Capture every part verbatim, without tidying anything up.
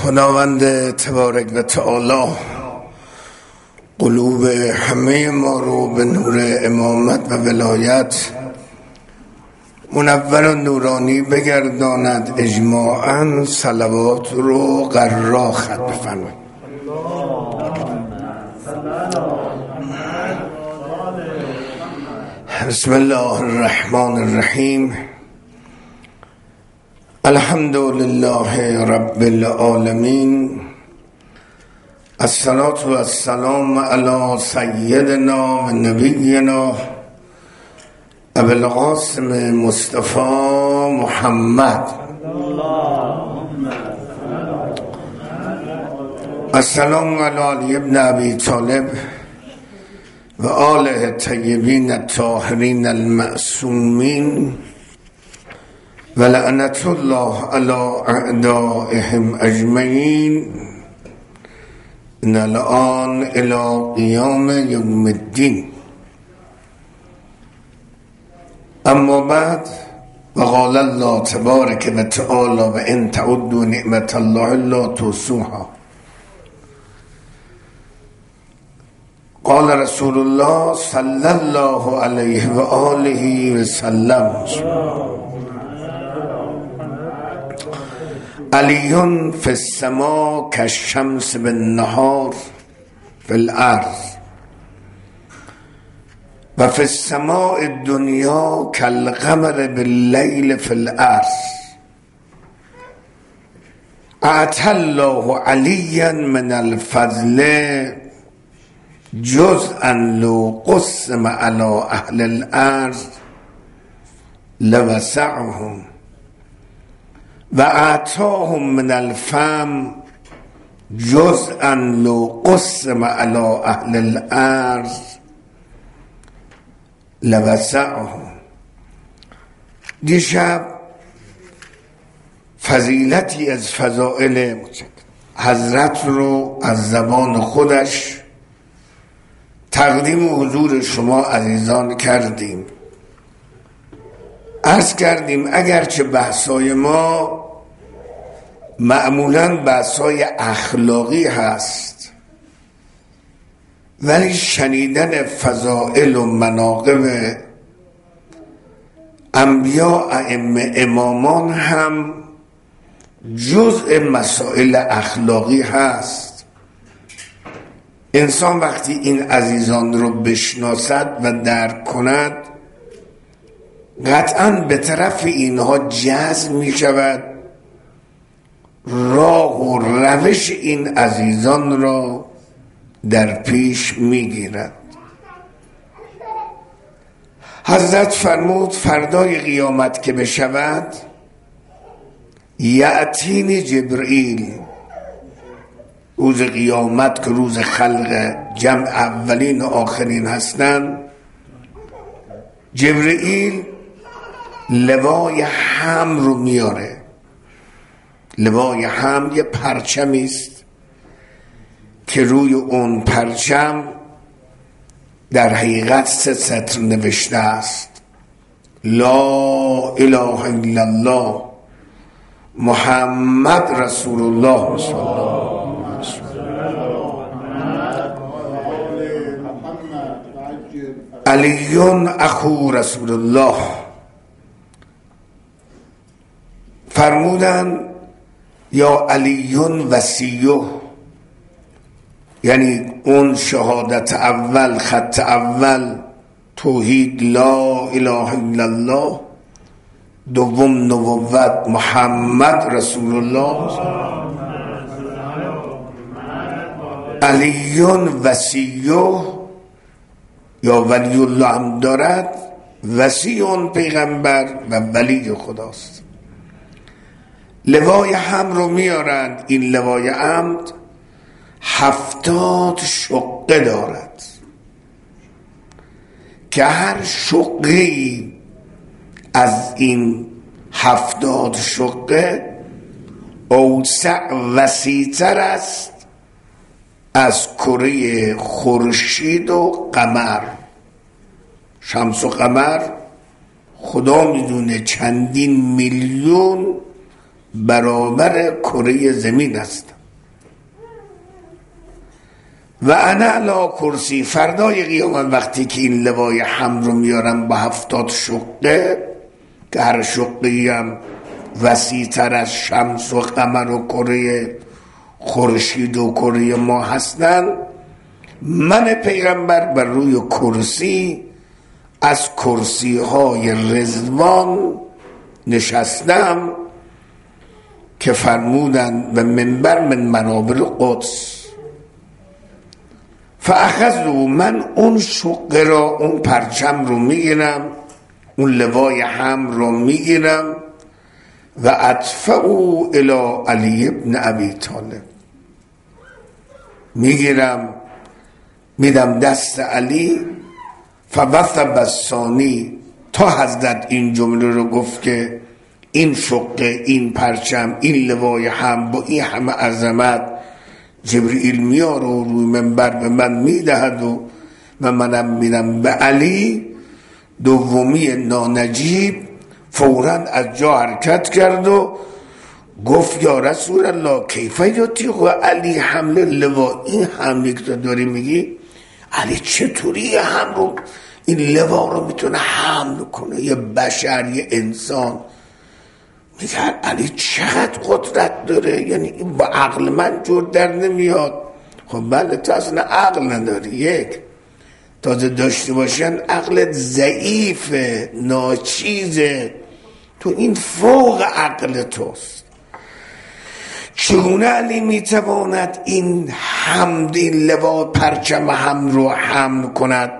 خداوند تبارک و تعالی قلوب همه ما رو به نور امامت و ولایت منور و نورانی بگرداند. اجماعاً صلوات رو قرار خط بفرمایید. بسم الله الرحمن الرحیم. الحمد لله رب العالمین. الصلاة و السلام علی سیدنا و نبینا ابو القاسم مصطفی محمد. السلام علی علی ابن ابی طالب و آله الطیبین الطاهرین المعصومین و لعنت الله علی اعدائهم اجمعین ان الان الى قیام یوم الدین. اما بعد، و قال الله تبارک و تعالی و ان تعدوا نعمت الله لا تحصوها. قال رسول الله صلی الله علیه و آله و سلم علیون فی السما کالشمس بالنهار فی الارض و فی السماء الدنیا کالقمر باللیل فی الارض. اعطى الله علیا من الفضل جزءا لو قسم على اهل الارض لوسعهم و اعطاهم من الفم جزءا لو قسم على اهل الارض لوسعهم. دیشب فضیلتی از فضائل حضرت رو از زبان خودش تقدیم حضور شما عزیزان کردیم. عرض کردیم اگرچه بحثای ما معمولاً بحثای اخلاقی هست، ولی شنیدن فضائل و مناقب انبیا، ائمه، امامان هم جزء مسائل اخلاقی هست. انسان وقتی این عزیزان رو بشناسد و درک کند، قطعاً به طرف اینها جذب می شود، راه و روش این عزیزان را در پیش می گیرد. حضرت فرمود فردای قیامت که بشود، یأتینی جبرئیل، روز قیامت که روز خلق جمع اولین و آخرین هستند، جبرئیل لوای حمل رو میاره. لوای حمل یه پرچمی است که روی اون پرچم در حقیقت سه سطر نوشته است: لا اله الا الله محمد رسول الله صلی الله علیون اخو رسول الله. فرمودن یا علیون وصیه، یعنی اون شهادت اول، خط اول توحید لا اله الا الله، دوم نبوت محمد رسول الله، علیون وصیه یا ولی الله هم دارد. وصی اون پیغمبر و ولی خداست. لوای حمد رو میارند. این لوای حمد هفتاد شقه دارد که هر شقه از این هفتاد شقه اوسع وسیع‌تر است از کره خورشید و قمر. شمس و قمر خدا میدونه چندین میلیون برابر کره زمین هستم. و انا علی کرسی، فردای قیامت وقتی که این لوای حمد رو میارم با هفتاد شقه که هر شقه‌ای هم وسیع تر از شمس و قمر و کره خورشید و کره ما هستن، من پیغمبر بر روی کرسی از کرسی های رضوان نشستم که فرمودن و منبر من منابر قدس. فاخذوا، من اون شقه را، اون پرچم رو میگیرم، اون لوای هم رو میگیرم و ادفعوا الی علی ابن ابی طالب، میگیرم میدم دست علی. فوثب الثانی، تا حضرت این جمله رو گفت که این شقه، این پرچم، این لوای هم با این همه عظمت جبرئیل میاره و روی منبر به من میدهد و و منم میدم به علی. دومی نانجیب فوراً از جا حرکت کرد و گفت یا رسول الله کیف یطیق علی حمل لوا، این حملی که تو داری میگی علی چطوری هم رو این لوا رو میتونه حمل کنه؟ یه بشر، یه انسان. میگه علی چقدر قدرت داره، یعنی این با عقل من جور در نمیاد. خب بله، تو اصلا عقل نداری، یک تازه داشته باشن عقلت ضعیفه، ناچیزه، تو این فوق عقل توست. چگونه علی میتواند این حمد، این لوا پرچم هم رو حمل کند؟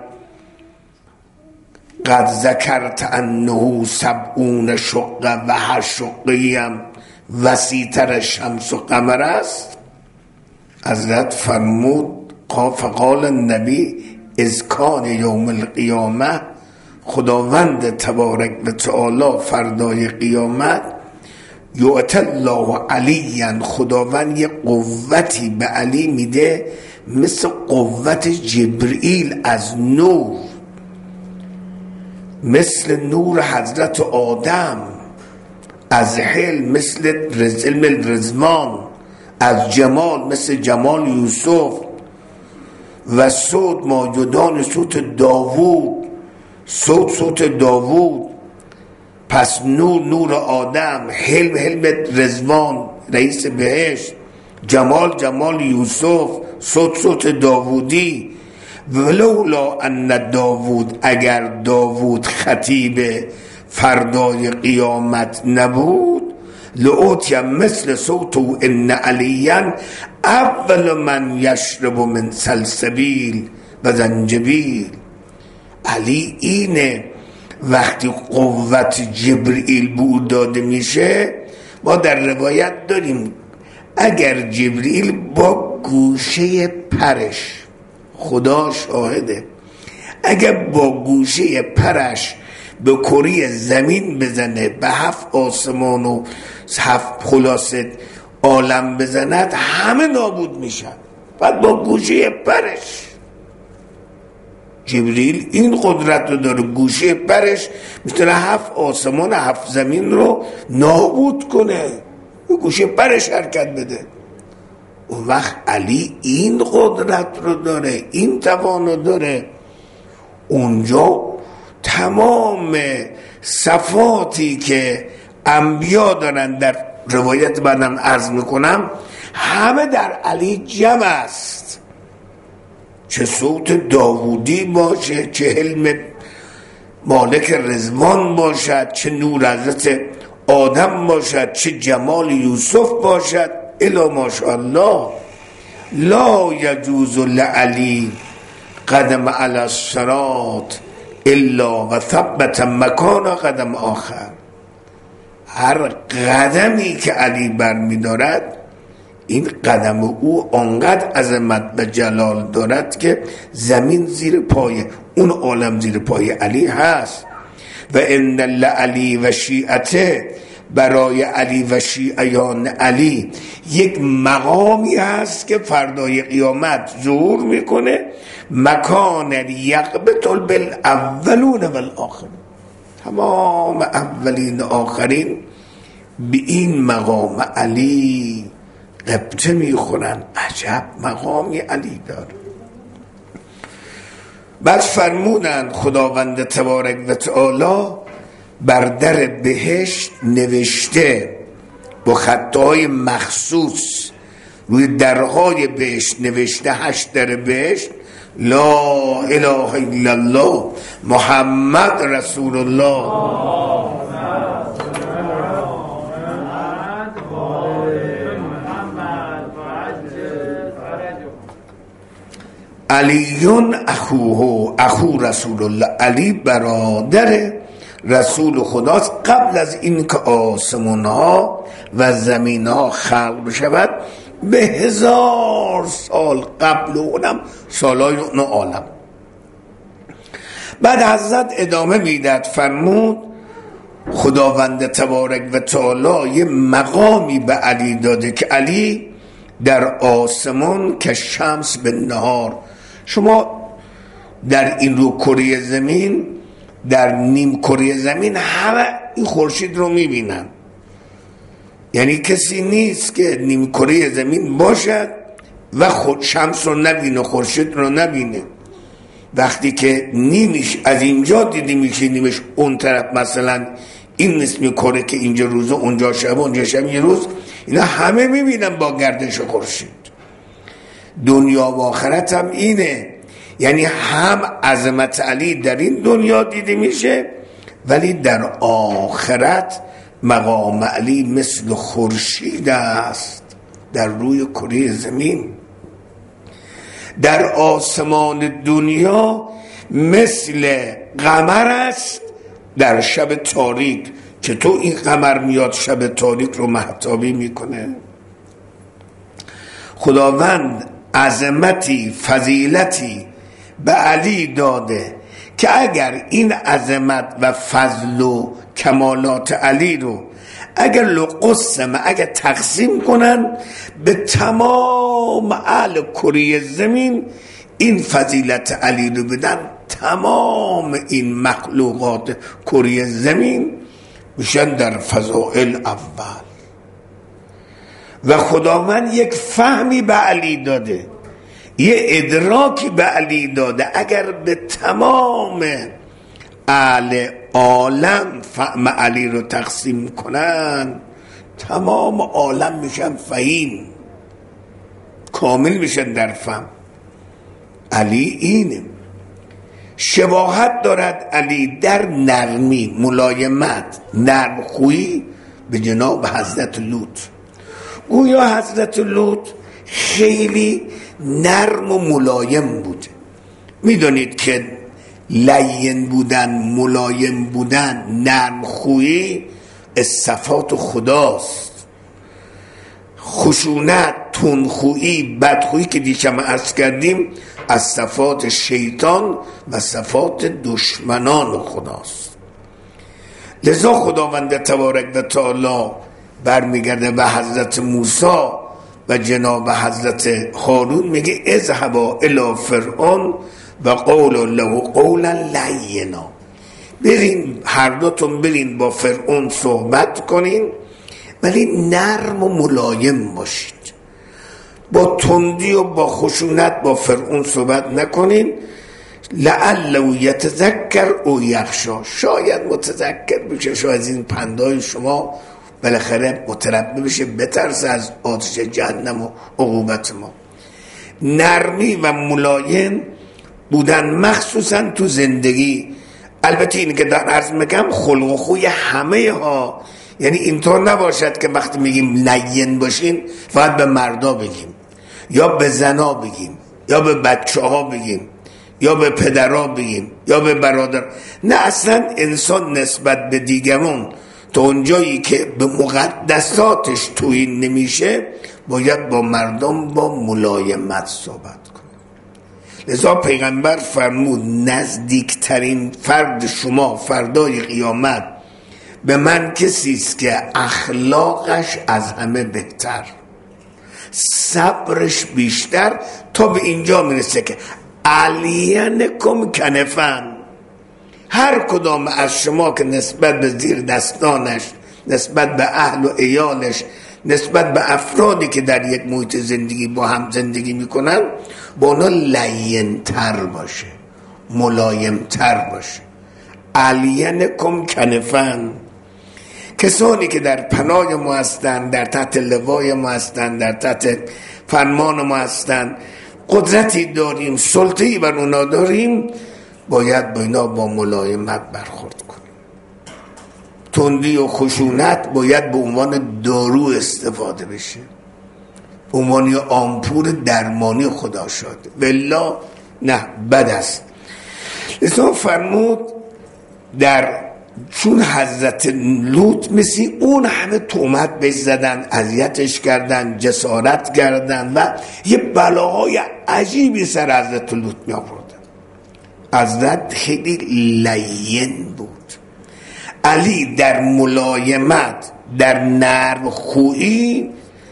قد ذکرت انه سبعون شقه، و هر شقه‌ای هم وسیع‌تر شمس و قمر است. حضرت فرمود فقال النبی اذ کان یوم القیامه، خداوند تبارک و تعالی فردای قیامت، یعطی الله علیا، خداوند یه قوتی به علی میده مثل قوت جبرئیل از نور، مثل نور حضرت آدم، از حلم مثل علم رضوان، از جمال مثل جمال یوسف، و صوت ماجدان صوت داوود، صوت صوت داوود. پس نور نور آدم، حلم حلم رضوان رئیس بهشت، جمال جمال یوسف، صوت صوت داوودی. ولولا ان داوود، اگر داوود خطیب فردای قیامت نبود، لعوتی مثل صوتو ان علیا اول من یشرب من سلسبیل و زنجبیل. علی اینه وقتی قوت جبرئیل بود داده میشه، ما در روایت داریم اگر جبرئیل با گوشه پرش، خدا شاهده، اگر با گوشه پرش به کره زمین بزنه، به هفت آسمان و هفت خلاصه عالم بزند، همه نابود میشن. بعد با گوشه پرش جبریل این قدرت رو داره، گوشه پرش میتونه هفت آسمان هفت زمین رو نابود کنه، گوشه پرش حرکت بده. اون وقت علی این قدرت رو داره، این توان رو داره. اونجا تمام صفاتی که انبیا دارن، در روایت بعدم عرض میکنم، همه در علی جمع است. چه صوت داوودی باشه، چه حلم مالک رضوان باشد، چه نور حضرت آدم باشد، چه جمال یوسف باشد، الا ماشاءالله. لا یجوز لعلی قدم علی الصراط الا و ثبت مکان قدم آخر. هر قدمی که علی برمی دارد، این قدم او آنقدر عظمت و جلال دارد که زمین زیر پای اون عالم زیر پای علی هست. و ان لعلی و شیعته، برای علی و شیعیان علی یک مقامی هست که فردای قیامت ظهور میکنه، مکان یقبط بالاولون والآخرین، تمام اولین آخرین به این مقام علی قبطه میخورن. عجب مقامی علی داره. بعد فرمودن خداوند تبارک و تعالی بر در بهشت نوشته با خطای مخصوص روی درهای بهشت نوشته، هشت در بهشت، لا اله الا الله محمد رسول الله. علیون اخوه اخو رسول الله، علی برادر رسول خداست. قبل از این که آسمان ها و زمین ها خلق بشود به هزار سال قبل اونم سالای اون عالم. بعد حضرت ادامه میداد فرمود خداوند تبارک و تعالی یه مقامی به علی داده که علی در آسمان که شمس به نهار. شما در این رو کره زمین، در نیم کره زمین همه این خورشید رو میبینن، یعنی کسی نیست که نیم کره زمین باشد و خود شمس رو نبینه، خورشید رو نبینه. وقتی که نیمش از اینجا دیده میشه، نیمش اون طرف، مثلا این نصف کره که اینجا روزه اونجا شب اونجا شب یه روز، اینا همه میبینن با گردش خورشید. دنیا و آخرت هم اینه، یعنی هم عظمت علی در این دنیا دیده میشه، ولی در آخرت مقام علی مثل خورشید است در روی کره زمین. در آسمان دنیا مثل قمر است در شب تاریک، که تو این قمر میاد شب تاریک رو مهتابی میکنه. خداوند عظمتی فضیلتی به علی داده که اگر این عظمت و فضل و کمالات علی رو اگر لقسم اگر تقسیم کنن به تمام اهل کره زمین، این فضیلت علی رو بدن، تمام این مخلوقات کره زمین میشن در فضائل اول. و خداوند یک فهمی به علی داده، یه ادراکی به علی داده، اگر به تمام اهل عالم فهم علی رو تقسیم کنن، تمام عالم میشن فهیم، کامل میشن در فهم. علی اینه. شباهت دارد علی در نرمی، ملایمت، نرم خویی به جناب حضرت لوط. گویا حضرت لوط خیلی نرم و ملایم بود. میدونید که لین بودن، ملایم بودن، نرم خویی از صفات خداست. خشونت، تندخویی، بدخویی که دیشب عرض کردیم از صفات شیطان و صفات دشمنان خداست. لذا خداوند تبارک و تعالی برمیگرده به حضرت موسی و جناب حضرت هارون، میگه اذهبا الی فرعون و قول له قولا لینا، برین هر دوتون برین با فرعون صحبت کنین، ولی نرم و ملایم باشید، با تندی و با خشونت با فرعون صحبت نکنین. لعله یتذکر او یخشی، شاید متذکر بشه، شاید از این پندهای شما بالاخره متربی بشه، بترسه از آتش جهنم و عقوبت ما. نرمی و ملایم بودن مخصوصا تو زندگی. البته این که در عرض میگم خلق و خوی همه ها، یعنی اینطور نباشد که وقتی میگیم لین باشین فقط به مردا بگیم یا به زنا بگیم یا به بچه ها بگیم یا به پدرها بگیم یا به برادر. نه، اصلا انسان نسبت به دیگران تا اونجایی که به مقدساتش توهین نمیشه باید با مردم با ملایمت صحبت کنه. لذا پیغمبر فرمود نزدیکترین فرد شما فردای قیامت به من کسی است که اخلاقش از همه بهتر، صبرش بیشتر، تا به اینجا میرسه که علینکم کنفن، هر کدام از شما که نسبت به زیر دستانش نسبت به اهل و عیالش، نسبت به افرادی که در یک محیط زندگی با هم زندگی میکنن، با اونا لین‌تر باشه، ملایم‌تر باشه. علینکم کنفن، کسانی که در پناه ما هستن، در تحت لوای ما هستن، در تحت فرمان ما هستن، قدرتی داریم، سلطه‌ای بر اونا داریم، باید با اینا با ملایمت برخورد کنیم. تندی و خشونت باید به عنوان دارو استفاده بشه، به عنوان آمپور درمانی خدا شد، والله نه، بد است. لذا فرمود در چون حضرت لوط مثل اون همه تهمت بهش زدن، اذیتش کردن، جسارت کردن و یه بلاهای عجیبی سر حضرت لوط می آوردن. حضرت خیلی لین بود. علی در ملایمت، در نرم خویی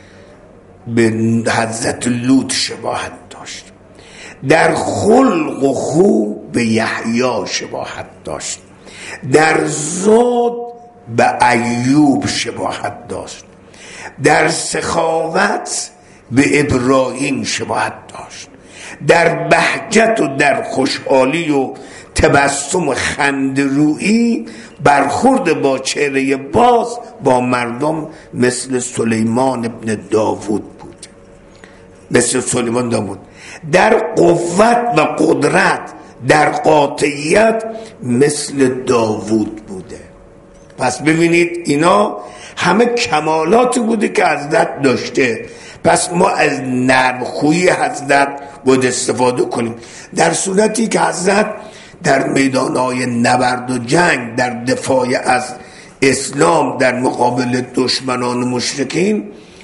به حضرت لوط شباهت داشت، در خلق و خو به یحیی شباهت داشت، در زاد به ایوب شباهت داشت، در سخاوت به ابراهیم شباهت داشت، در بهجت و در خوشحالی و تبسم و خندرویی برخورد با چهره باز با مردم مثل سلیمان ابن داوود بود، مثل سلیمان داوود. در قوت و قدرت، در قاطعیت مثل داوود بوده. پس ببینید اینا همه کمالاتی بوده که حضرت داشته. پس ما از نرمخویی حضرت باید استفاده کنیم، در صورتی که حضرت در میدانهای نبرد و جنگ، در دفاع از اسلام در مقابل دشمنان و مشرکین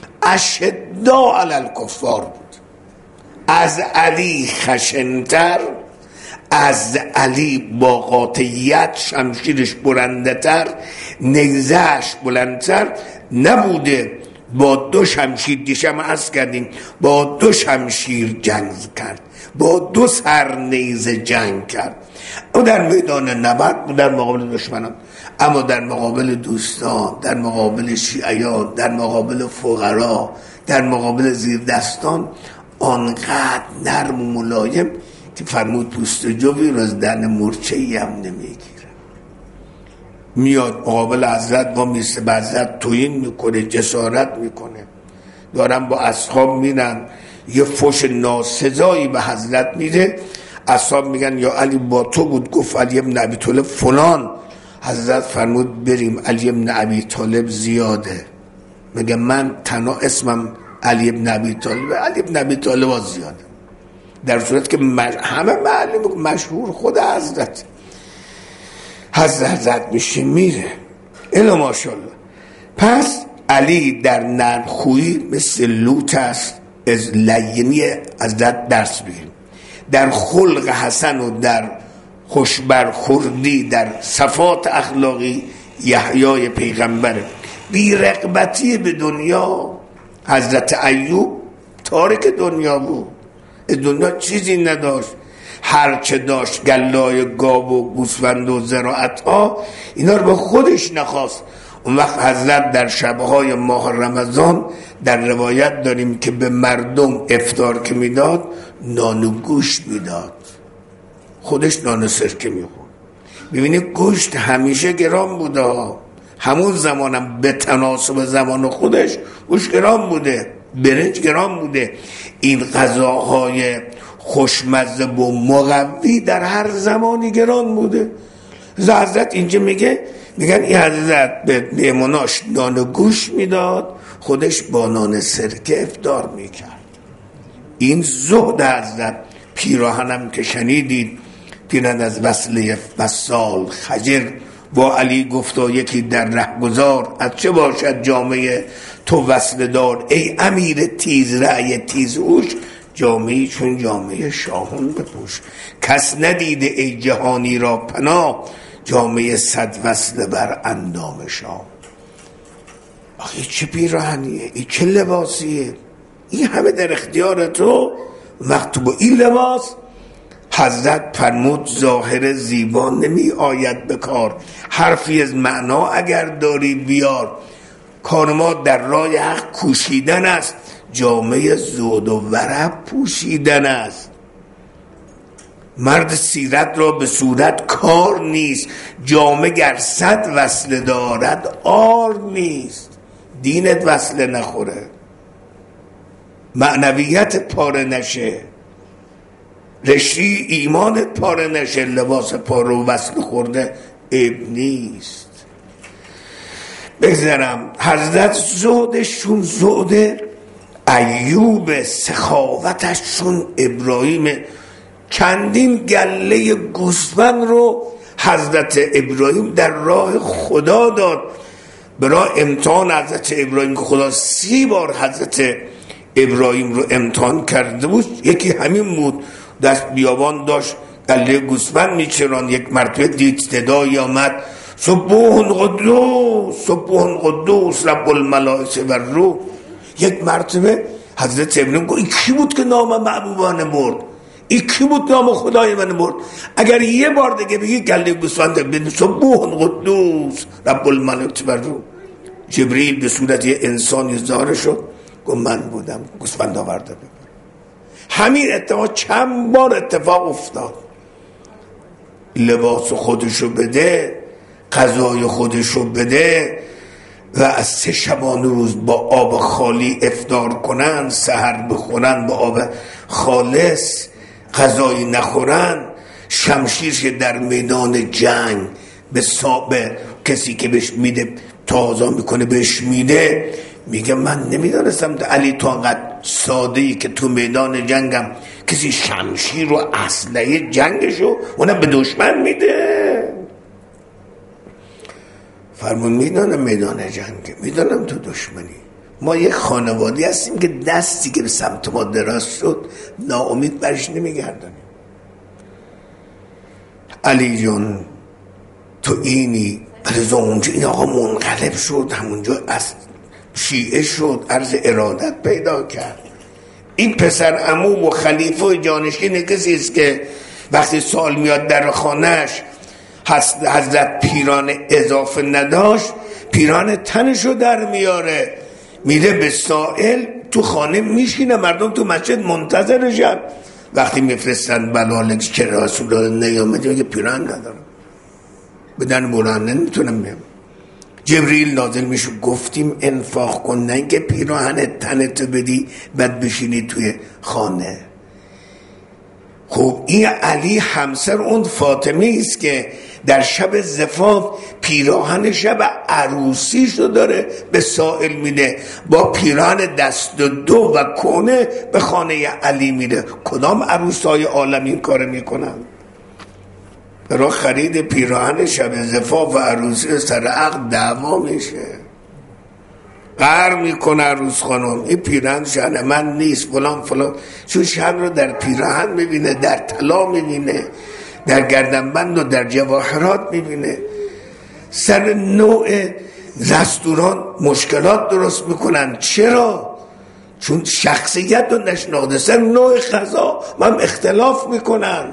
اشداء علی الکفار بود. از علی خشنتر، از علی با قاطعیت شمشیرش بلندتر، نیزهش بلندتر نبوده. با دو شمشیر، دیشم عرض کردیم، با دو شمشیر جنگ کرد، با دو سر نیزه جنگ کرد. او در میدان نبرد در مقابل دشمنان، اما در مقابل دوستان، در مقابل شیعیان، در مقابل فقرا، در مقابل زیر دستان آنقدر نرم و ملایم که فرمود پوست جوی رو از دهن مرچه‌ای هم نمیگیره. میاد مقابل حضرت با میسته به حضرت تویین میکنه، جسارت میکنه. دارن با اصحاب میرن، یه فوش ناسزایی به حضرت میده. اصحاب میگن یا علی با تو بود؟ گفت علی ابن ابی طالب فلان. حضرت فرمود بریم، علی ابن ابی طالب زیاده. میگه من تنها اسمم علی ابن ابی طالب، علی ابن ابی طالب زیاده، در صورت که همه معلوم مشهور خود حضرت. حضرت میشه میره الا ماشاءالله. پس علی در نرمخویی مثل لوط است، از لینی حضرت درس بگیریم. در خلق حسن و در خوشبرخوردی، در صفات اخلاقی یحیای پیغمبر. بی رغبتی به دنیا. حضرت ایوب تارک دنیا بود، از دنیا چیزی نداشت، هرچه داشت گلای گاو و گوسفند و زراعت ها، اینا رو به خودش نخواست. اون وقت حضرت در شبهای ماه رمضان در روایت داریم که به مردم افطار که میداد نان و گوشت میداد، خودش نان و سرکه میخورد. ببینید گوشت همیشه گران بوده، همون زمانم به تناسب زمان خودش گوشت گران بوده، برنج گران بوده. این غذاهای خوشمزه و مقوی در هر زمانی گران بوده. حضرت اینجا میگه، میگن این حضرت به مهماناش نان و گوشت میداد، خودش با نان سرکه افطار میکرد. این زهد حضرت. پیراهنم که شنیدید پیرن از وصله وصال خجر، با علی گفتا یکی در رهگذار، از چه باشد جامعه تو وصله دار؟ ای امیر تیز رأی تیز اوش، جامعه چون جامعه شاهون بپوش. کس ندیده ای جهانی را پناه، جامعه صد وصله بر اندام شاه. آخه چه پیراهنیه، این چه لباسیه، این همه در اختیار تو. وقت با این لباس حضرت فرمود ظاهر زیبا نمی آید به کار، حرفی از معنا اگر داری بیار. کار ما در راه حق کوشیدن است، جامعه زهد و ورع پوشیدن است. مرد سیرت را به صورت کار نیست، جامه گر صد وصله دارد آر نیست. دینت وصله نخوره، معنویت پاره نشه، رشتی ایمانت پاره نشه، لباس پاره و وصل خورده عیب نیست. بگذارم حضرت زهدشون زهد ایوب، سخاوتشون ابراهیم. چندین گله گوسفند رو حضرت ابراهیم در راه خدا داد، برای امتحان حضرت ابراهیم که خدا سی بار حضرت ابراهیم رو امتحان کرده بود. یکی همین بود، دست بیابان داشت گله گوسفند میچران، یک مرتبه دید صدایی آمد سبوح قدوس سبوح قدوس رب الملائکه و روح. یک مرتبه حضرت ابراهیم گفت این کی بود که نام محبوبانه برد؟ این کی بود نام خدای من برد؟ اگر یه بار دیگه بگی گله گوسفند بگی سبوح قدوس رب الملائکه و روح. جبریل به صورت یه انسانی ظاهر شد، گفت من بودم، گوسفند آورده ببر. همین اتفاق چند بار اتفاق افتاد. لباس خودشو بده، غذای خودشو بده و از سه شبانه روز با آب خالی افطار کنن، سحر بخورن با آب خالص، غذایی نخورن، شمشیر در میدان جنگ به صابه کسی که بهش میده تازه میکنه بهش میده، میگه من نمیدانستم علی تو انقدر ساده ای که تو میدان جنگم کسی شمشیر و اسلحه جنگشو اونم به دشمن میده. فرمون میدانم میدان جنگ، میدانم تو دشمنی. ما یک خانوادی هستیم که دستی که به سمت ما دراز شد ناامید برش نمیگردانیم. علی جان تو اینی، ولی اونجا این آقا منقلب شد، همونجا از شیعه شد، عرض ارادت پیدا کرد. این پسر عمو و خلیفه و جانشین کسی است که وقتی سال میاد در خانهش حضرت پیران اضافه نداشت، پیران تنشو در میاره، میره به سائل تو خانه میشینه، مردم تو مسجد منتظرشن. وقتی میفرستن بلالک که رسول الله نیامده، میگه پیران ندارم، بدن برهنه نمیتونم بیم. جبریل نازل میشه، گفتیم انفاق کن، نه اینکه پیراهن تنتو بدی بعد بشینی توی خانه. خب این علی همسر اون فاطمه است که در شب زفاف پیراهن شب عروسیشو داره به سائل میده، با پیراهن دست دو و کنه به خانه علی میره. کدام عروسای عالم این کار میکنن؟ برای خرید پیراهن شب زفاف و عروسی سر عقد دعوا میشه، قهر میکنه عروس خانم، این پیراهن شأن من نیست فلان فلان، چون شأن رو در پیراهن میبینه، در طلا میبینه، در گردنبند و در جواهرات میبینه. سر نوع رستوران مشکلات درست میکنن. چرا؟ چون شخصیت رو نشناخته. سر نوع غذا هم اختلاف میکنن.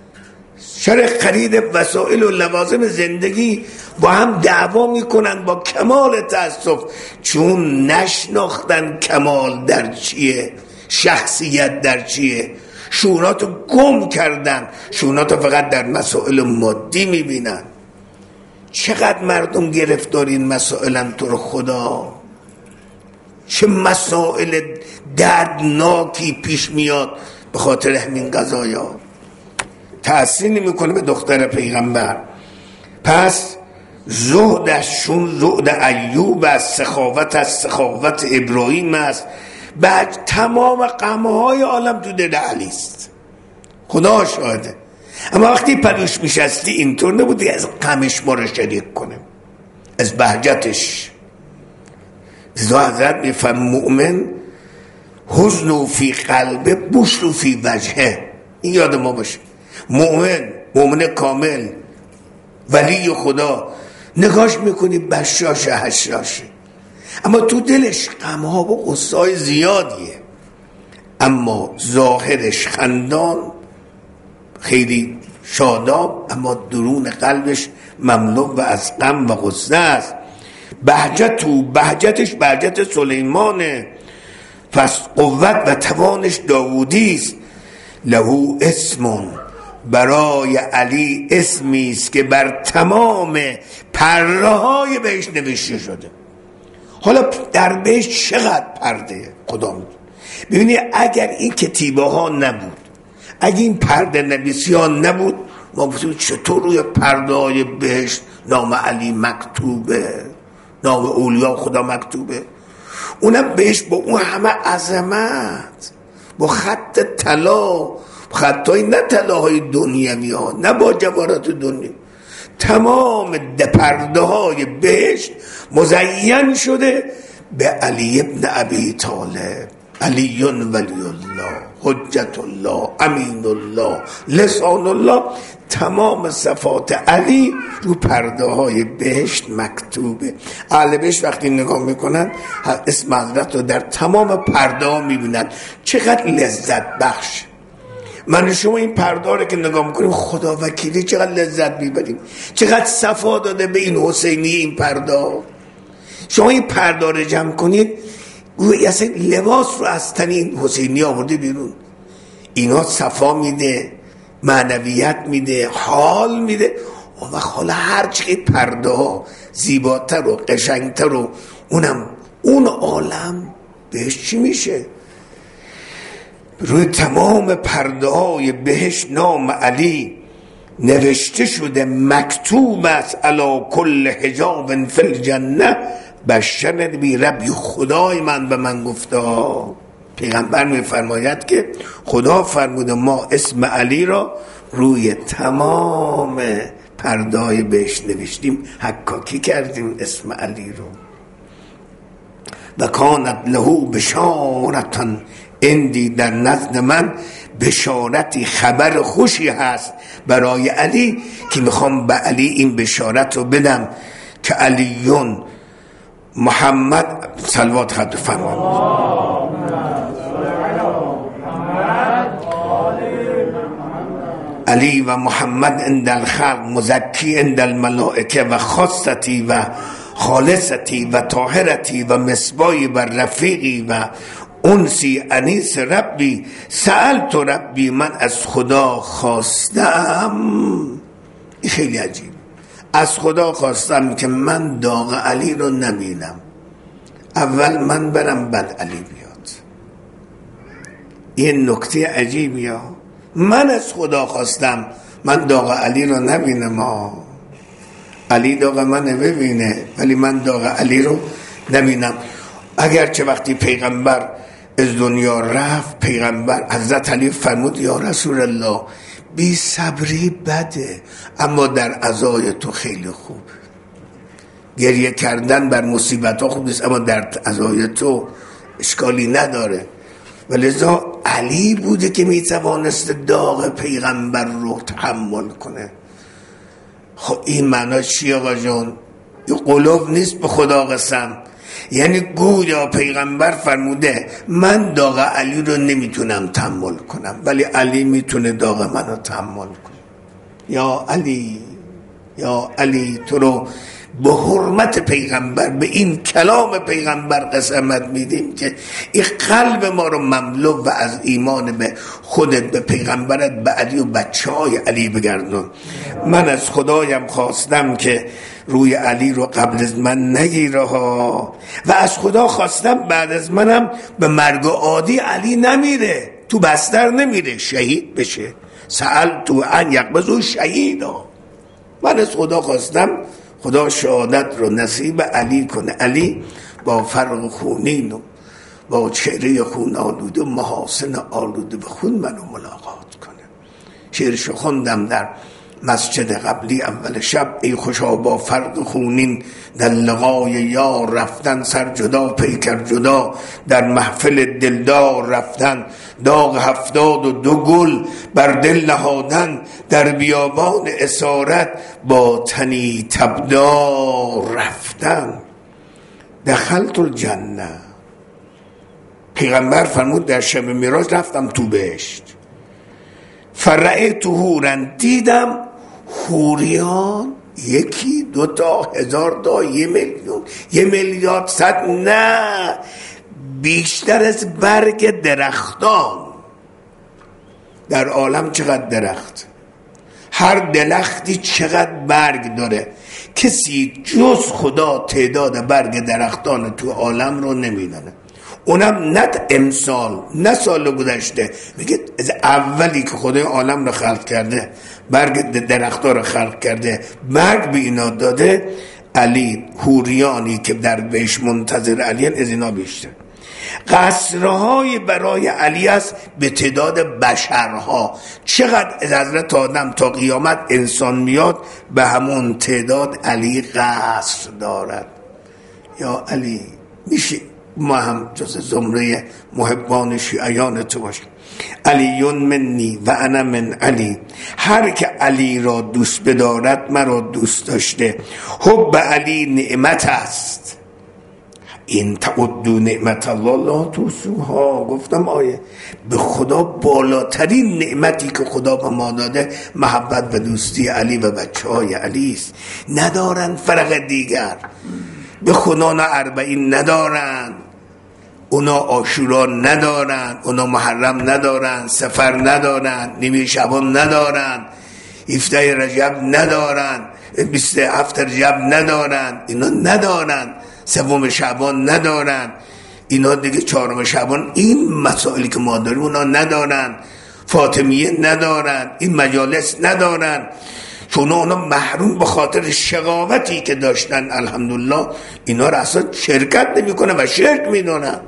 سر خرید وسایل و لوازم زندگی با هم دعوا میکنن با کمال تأسف، چون نشناختن کمال در چیه، شخصیت در چیه. شوناتو گم کردن، شوناتو فقط در مسائل مادی میبینن. چقدر مردم گرفتار این مسائلن تو رو خدا، چه مسائل دردناکی پیش میاد به خاطر همین قضایا. تأثیر نمیکنه به دختر پیغمبر. پس زهدشون زهد ایوب است، سخاوت از سخاوت ابراهیم است. بعد تمام غمهای عالم تو دل علی است، خدا شاهده. اما وقتی پدوش میشستی اینطور نبودی از غمش ما رو شریک کنه، از بهجتش. ازا حضرت میفهم مؤمن حزن فی قلبه بشر فی وجهه. این یاد ما باشه. مؤمن، مؤمن کامل، ولی خدا، نگاش میکنی بشاش حشاشه، اما تو دلش غمها و غصای زیادیه، اما ظاهرش خندان، خیلی شاداب، اما درون قلبش مملو و از غم و غصه است. بهجت و بهجتش بهجت سلیمانه، پس قوت و توانش داوودی است. لهو اسمون، برای علی اسمی است که بر تمام پره های بهش نوشته شده. حالا در بهش چقدر پرده خدا میدونه. ببینید اگر این کتیبه ها نبود، اگر این پرده نویسی ها نبود، ما بسید چطور روی پرده های بهش نام علی مکتوبه، نام اولیاء خدا مکتوبه، اونم بهش با اون همه عظمت، با خط طلا، خطای نه طلاهای دنیوی ها، نه با جواهرات دنیا، تمام پرده های بهشت مزین شده به علی ابن ابی طالب. علی ولی الله، حجت الله، امین الله، لسان الله. تمام صفات علی رو پرده های بهشت مکتوبه. اهل بهشت وقتی نگاه میکنن اسم حضرت رو در تمام پرده ها میبینن. چقدر لذت بخش. من شما این پرده رو که نگاه میکنیم خدا وکیلی چقدر لذت میبریم، چقدر صفا داده به این حسینی. این پرده شما این پرده رو جمع کنید، اصلا لباس رو از تن این حسینی آورده بیرون. اینا صفا میده، معنویت میده، حال میده. و حالا هرچی پرده ها زیباتر و قشنگتر و اونم اون عالم بهش چی میشه؟ روی تمام پرده های بهش نام علی نوشته شده، مکتوب است علی کل حجاب فی الجنه بشرنی بی ربی. خدای من به من گفته، پیغمبر میفرماید که خدا فرموده ما اسم علی را روی تمام پردای بهش نوشتیم، حکاکی کردیم اسم علی رو. و کانت له بشارتن اندی، در نزد من بشارتی خبر خوشی هست برای علی که میخوام به علی این بشارت رو بدم که علیون محمد صلوات خد فرمان علی و محمد عند الخلق مزکی عند الملائکه و خاصتی و خالصتی و طاهرتی و مصباحی و رفیقی و انسی انیس ربی. سألت ربی، من از خدا خواستم، این خیلی عجیب، از خدا خواستم که من داغ علی رو نبینم، اول من برم بعد علی بیاد. این نکته عجیبیه. من از خدا خواستم من داغ علی رو نبینم، ها علی داغ من ببینه ولی من داغ علی رو نبینم. اگرچه وقتی پیغمبر از دنیا رفت، پیغمبر حضرت علی فرمود یا رسول الله بی صبری بده اما در عزای تو خیلی خوب. گریه کردن بر مصیبت ها خوب نیست اما در عزای تو اشکالی نداره. ولذا علی بوده که میتوانست داغ پیغمبر رو تحمل کنه. خب این معنی چیه آقا جان؟ این قلوب نیست به خدا قسم. یعنی گویا پیغمبر فرموده من داغ علی رو نمیتونم تحمل کنم ولی علی میتونه داغ منو تحمل کنه. یا علی، یا علی تو رو به حرمت پیغمبر، به این کلام پیغمبر قسمت میدیم که این قلب ما رو مملو و از ایمان به خودت، به پیغمبرت، به علی و بچه های علی بگردون. من از خدایم خواستم که روی علی رو قبل از من نگیره ها، و از خدا خواستم بعد از منم به مرگ عادی علی نمیره، تو بستر نمیره، شهید بشه. سأل تو ان یقبضوا شهیدا. من از خدا خواستم خدا شهادت رو نصیب علی کنه. علی با فرق خونین و با چهره خون آلوده و محاسن آلوده به خون منو ملاقات کنه. شعرشو خوندم در مسجد قبلی اول شب. ای خوشا با فرق خونین در لقای یار رفتن، سر جدا پیکر جدا در محفل دلدار رفتن، داغ هفتاد و دو گل بر دل نهادن، در بیابان اسارت با تنی تبدار رفتن. دخلت الجنه، پیغمبر فرمود در شب معراج رفتم تو بهشت. فرعیت هورن، دیدم حوریان یکی دوتا هزار تا یه میلیون یه میلیارد صد، نه بیشتر از برگ درختان. در عالم چقدر درخت، هر درختی چقدر برگ داره، کسی جز خدا تعداد برگ درختان تو عالم رو نمیدونه. اونم نه امسال نه سال گذشته، میگه از اولی که خدای عالم رو خلق کرده برگ درختان رو خلق کرده برگ به اینا داده. علی حوریانی که در بهش منتظر علی از اینا بیشتر. قصرهای برای علی است به تعداد بشرها. چقدر از حضرت آدم تا قیامت انسان میاد به همون تعداد علی قصر دارد. یا علی میشه ما هم جز زمره محبان شیعیان تو باشیم. علیون منی و انا من علی، هر که علی را دوست بدارد مرا دوست داشته. حب علی نعمت است، این تعدوا نعمت الله لا تحصوها. گفتم آیه به خدا بالاترین نعمتی که خدا به ما داده محبت و دوستی علی و بچه های علی است. ندارن فرق دیگر، به خدا نه اربعین ندارن، اونا عاشورا ندارن، اونا محرم ندارن، سفر ندارن، نیمه شعبان ندارن، هفده رجب ندارن، بیست هفت رجب ندارن، اینا ندارن، سوم شعبان ندارن، اینا دیگه چهارم شعبان. این مسائلی که ما داریم اونا ندارن، فاطمیه ندارن، این مجالس ندارن، چون اونا محروم به خاطر شقاوتی که داشتن. الحمدلله اینا را اصلا شرکت نمی کنن و شرک می دونن.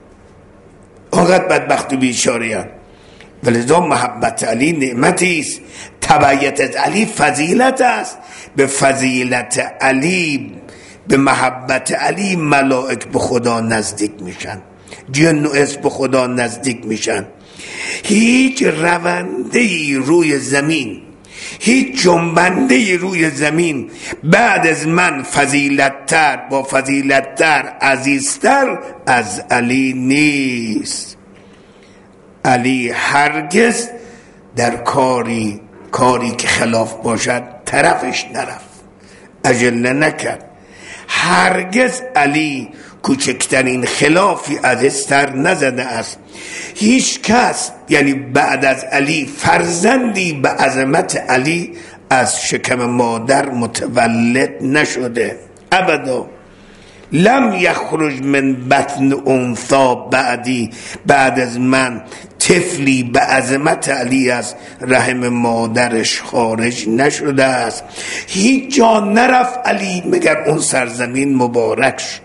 آقت بدبخت و بیچاره‌اند. ولذا محبت علی نعمتی است، تبعیت از علی فضیلت است. به فضیلت علی، به محبت علی ملائک به خدا نزدیک میشن، جن و انس به خدا نزدیک میشن. هیچ رونده‌ای روی زمین، هیچ جنبنده روی زمین بعد از من فضیلت‌تر، با فضیلت‌تر، عزیزتر از علی نیست. علی هرگز در کاری کاری که خلاف باشد طرفش نرفت، عجله نکرد. هرگز علی کوچکترین خلافی از استر نزده است. هیچ کس یعنی بعد از علی فرزندی به عظمت علی از شکم مادر متولد نشده ابدا. لم یخرج من بطن انثی بعدی، بعد از من طفلی به عظمت علی از رحم مادرش خارج نشده است. هیچ جا نرفت علی مگر اون سرزمین مبارک شد.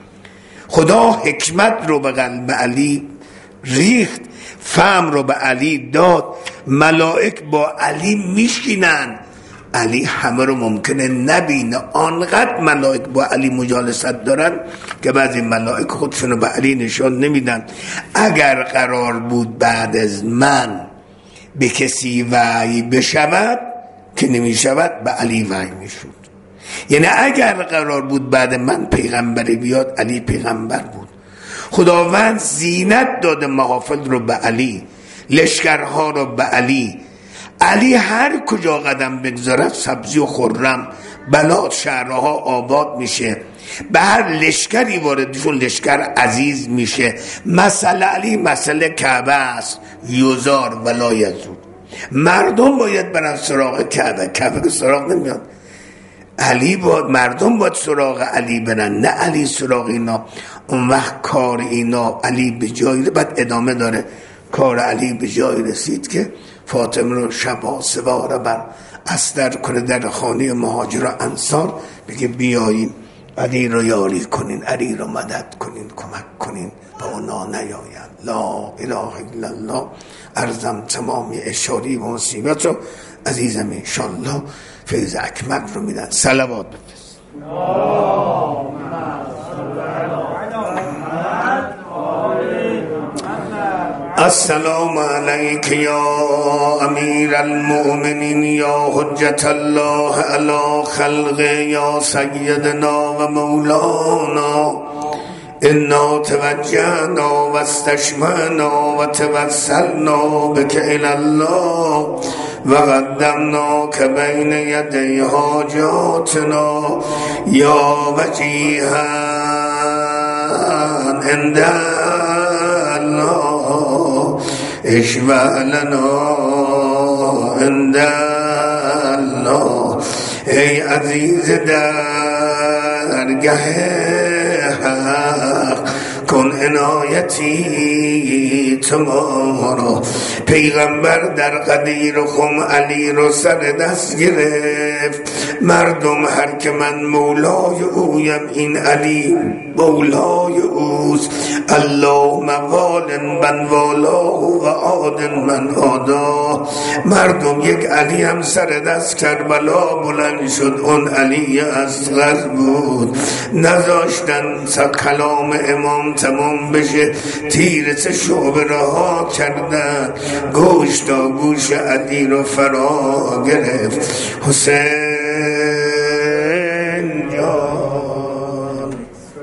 خدا حکمت رو به قلب علی ریخت، فهم رو به علی داد، ملائک با علی میشینن. علی همه رو ممکنه نبینه، آنقدر ملائک با علی مجالست دارن که بعضی ملائک خودشون رو به علی نشان نمیدن. اگر قرار بود بعد از من به کسی وحی بشود که نمیشود، به علی وحی میشود. یعنی اگر قرار بود بعد من پیغمبری بیاد، علی پیغمبر بود. خداوند زینت داده محافل رو به علی، لشکرها رو به علی. علی هر کجا قدم بگذارد سبزی و خرم، بلاد شهرها آباد میشه، به هر لشکری واردشون لشکر عزیز میشه. مسئله علی مسئله کعبه است، یوزار ولا یزود. مردم باید برن سراغ کعبه، کعبه که سراغ نمیاد. علی باید، مردم باید سراغ علی برن، نه علی سراغ اینا. اون وقت کار اینا علی به جایی، بعد ادامه داره. کار علی به جایی رسید که فاطمه رو شبا سواره بر استر کنه در خانه مهاجر و انصار، بگه بیاییم علی رو یاری کنین، علی رو مدد کنین، کمک کنین، به اونا نیاین. لا اله الا الله. عرضم تمامی اشاری و مصیبت رو عزیزم انشالله فیض اکمل رو میدن. صلوات بفرست. السلام علیک یا امیر المؤمنین یا حجت الله علی خلق یا سیدنا و مولانا انا توجهنا و استشمعنا و توسلنا بک الی الله و قدمناک بین یدی حاجاتنا یا وجیها عند الله اشفع لنا عند الله. ای عزیز درگه حق کن عنایتی تو ما را. پیغمبر در قدیر و خم علی رو سر دست گرفت. مردم هر که من مولای اویم این علی مولای اوست. الله موال من والاه و عاد من عادا. مردم یک علی هم سر دست کربلا بلند شد، اون علی اصغر بود. نذاشتن کلام امام تمام بشه، تیر سه شعبه رها کردن، گوش تا گوش علی رو فرا گرفت. حسین